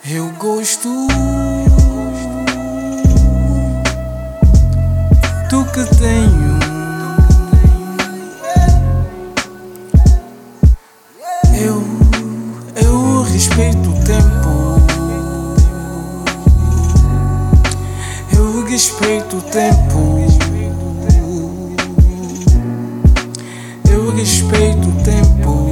Eu gosto do que tenho. Eu respeito o tempo. Eu respeito o tempo. Eu respeito o tempo.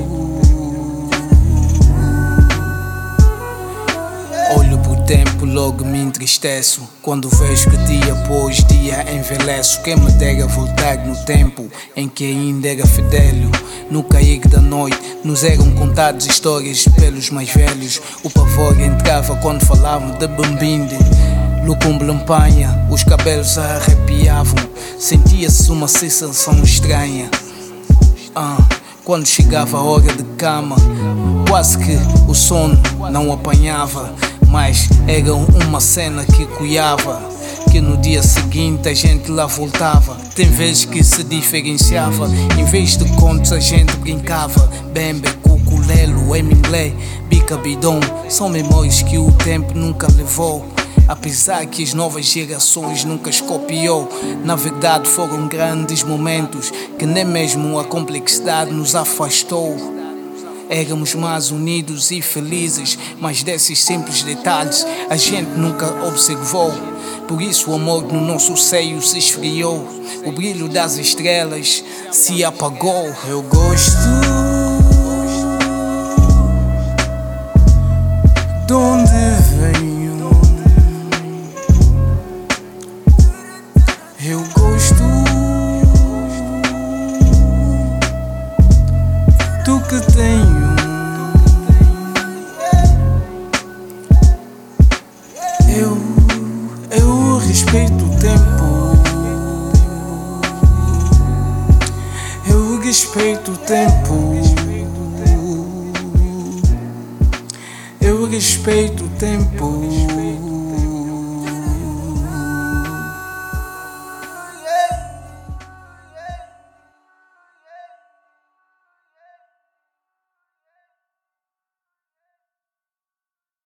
Olho pro tempo, logo me entristeço quando vejo que dia após dia envelheço. Quem me dera voltar no tempo em que ainda era fidelho. No cair da noite nos eram contadas histórias pelos mais velhos. O pavor entrava quando falavam de Bambinde. Lucumbo lampanha, os cabelos arrepiavam. Sentia-se uma sensação estranha. Quando chegava a hora de cama, quase que o sono não apanhava. Mas era uma cena que coiava, que no dia seguinte a gente lá voltava. Tem vezes que se diferenciava, em vez de contos a gente brincava. Bembe, cuculelo, eminglé, bica bidon, são memórias que o tempo nunca levou. Apesar que as novas gerações nunca as copiou, na verdade foram grandes momentos que nem mesmo a complexidade nos afastou. Éramos mais unidos e felizes, mas desses simples detalhes a gente nunca observou. Por isso o amor no nosso seio se esfriou, o brilho das estrelas se apagou. Eu gosto de onde venho. Eu gosto do que tenho. Eu respeito o tempo. Eu respeito o tempo. Eu respeito o tempo.